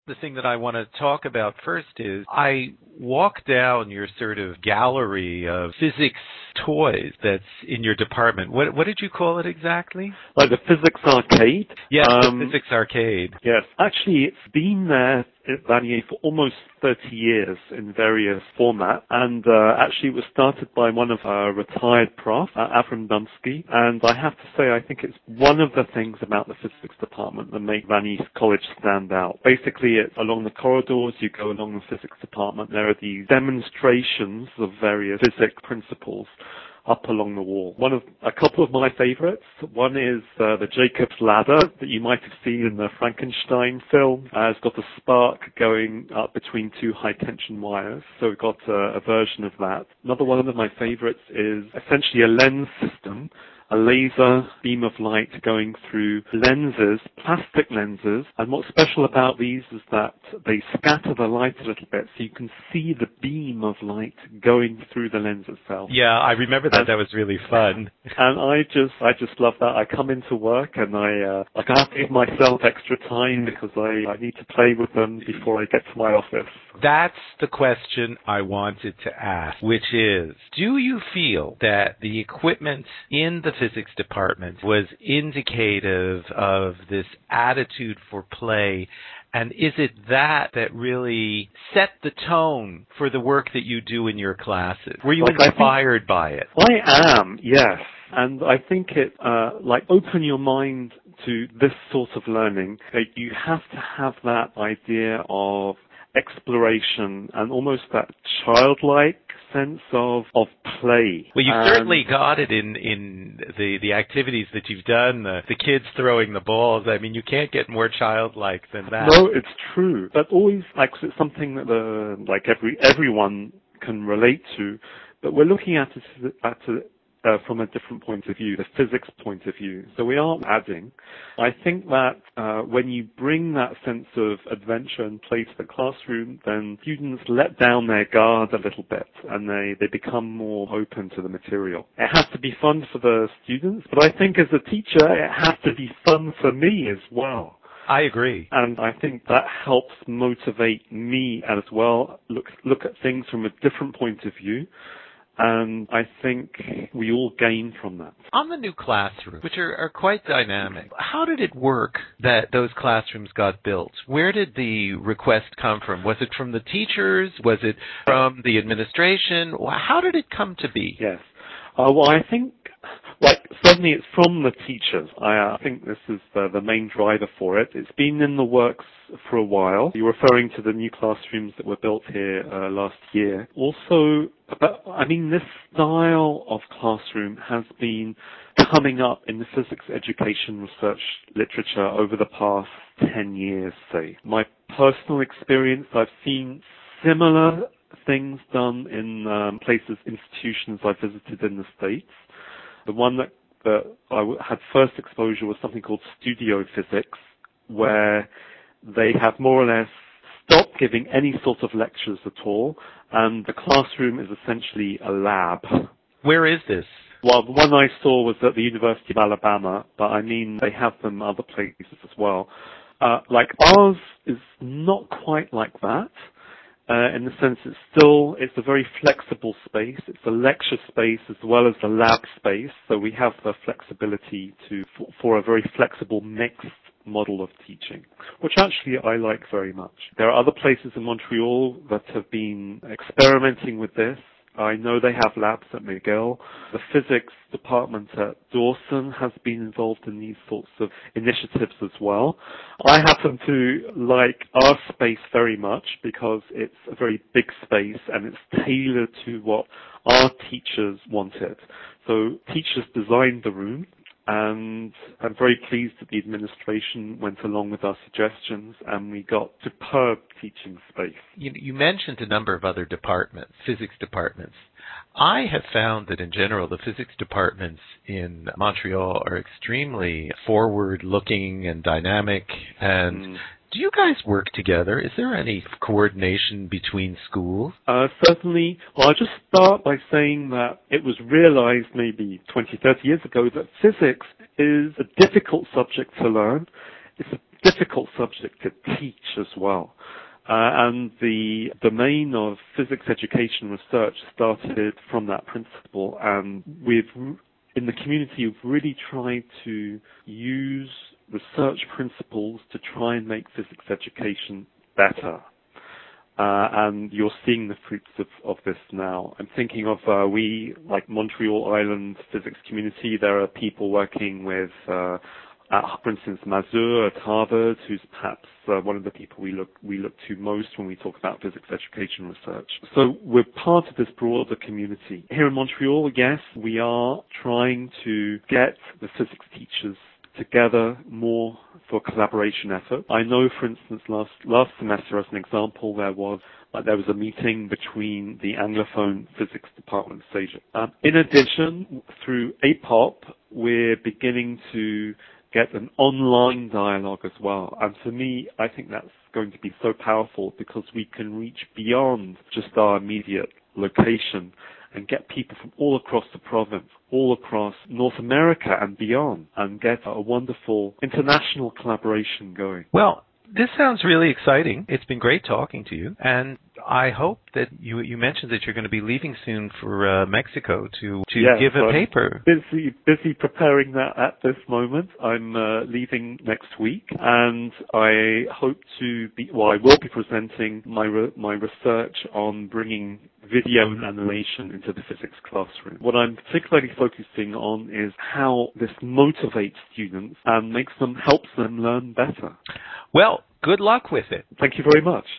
The thing that I want to talk about first is I walked down your sort of gallery of physics toys that's in your department. What did you call it exactly? Like the physics arcade? Yes, the physics arcade. Yes. Actually, it's been there at Vanier for almost 30 years in various formats. And actually, it was started by one of our retired profs, Avram Dunsky. And I have to say, I think it's one of the things about the physics department that make Vanier College stand out. Basically, it's along the corridors, you go along the physics department, there are these demonstrations of various physics principles up along the wall. A couple of my favorites. One is the Jacob's Ladder that you might have seen in the Frankenstein film. It's got a spark going up between two high tension wires. So we've got a version of that. Another one of my favorites is essentially a lens system, a laser beam of light going through lenses, plastic lenses, and what's special about these is that they scatter the light a little bit so you can see the beam of light going through the lens itself. Yeah, I remember that. That was really fun. And I just love that. I come into work and I have to give myself extra time because I need to play with them before I get to my office. That's the question I wanted to ask, which is, do you feel that the equipment in the physics department was indicative of this attitude for play? And is it that really set the tone for the work that you do in your classes? Were you inspired by it? I am, yes. And I think it, open your mind to this sort of learning. You have to have that idea of exploration and almost that childlike sense of play. Well, you certainly got it in the activities that you've done, the kids throwing the balls. I mean, you can't get more childlike than that. No, it's true. But always, it's something that everyone can relate to. But we're looking at it from a different point of view, the physics point of view. So we aren't adding. I think that when you bring that sense of adventure and play to the classroom, then students let down their guard a little bit and they become more open to the material. It has to be fun for the students, but I think as a teacher, it has to be fun for me as well. I agree. And I think that helps motivate me as well, look at things from a different point of view. And I think we all gain from that. On the new classrooms, which are quite dynamic, how did it work that those classrooms got built? Where did the request come from? Was it from the teachers? Was it from the administration? How did it come to be? Yes. Well, I think, certainly it's from the teachers. I think this is the main driver for it. It's been in the works for a while. You're referring to the new classrooms that were built here last year. Also, this style of classroom has been coming up in the physics education research literature over the past 10 years, say. My personal experience, I've seen similar things done in institutions I visited in the States. The one that I had first exposure was something called studio physics, where they have more or less stopped giving any sort of lectures at all, and the classroom is essentially a lab. Where is this? Well, the one I saw was at the University of Alabama, but they have them other places as well. Ours is not quite like that. In the sense it's a very flexible space. It's a lecture space as well as a lab space. So we have the flexibility for a very flexible mixed model of teaching, which actually I like very much. There are other places in Montreal that have been experimenting with this. I know they have labs at McGill. The physics department at Dawson has been involved in these sorts of initiatives as well. I happen to like our space very much because it's a very big space and it's tailored to what our teachers wanted. So teachers designed the room, and I'm very pleased that the administration went along with our suggestions and we got superb teaching space. You mentioned a number of other departments, physics departments. I have found that in general the physics departments in Montreal are extremely forward-looking and dynamic. And do you guys work together? Is there any coordination between schools? Certainly. Well, I'll just start by saying that it was realized maybe 20, 30 years ago that physics is a difficult subject to learn. It's difficult subject to teach as well. And the domain of physics education research started from that principle, and in the community, we've really tried to use research principles to try and make physics education better. And you're seeing the fruits of this now. I'm thinking of, like Montreal Island physics community, there are people working with, for instance, Mazur at Harvard, who's perhaps one of the people we look to most when we talk about physics education research. So we're part of this broader community. Here in Montreal, yes, we are trying to get the physics teachers together more for collaboration effort. I know, for instance, last semester, as an example, there was a meeting between the Anglophone physics department of SAGE. In addition, through APOP, we're beginning to get an online dialogue as well. And for me, I think that's going to be so powerful because we can reach beyond just our immediate location and get people from all across the province, all across North America and beyond, and get a wonderful international collaboration going. Well, this sounds really exciting. It's been great talking to you, and I hope that you mentioned that you're going to be leaving soon for Mexico to give a paper. Busy preparing that at this moment. I'm leaving next week, and I hope I will be presenting my research on bringing video and animation into the physics classroom. What I'm particularly focusing on is how this motivates students and helps them learn better. Well, good luck with it. Thank you very much.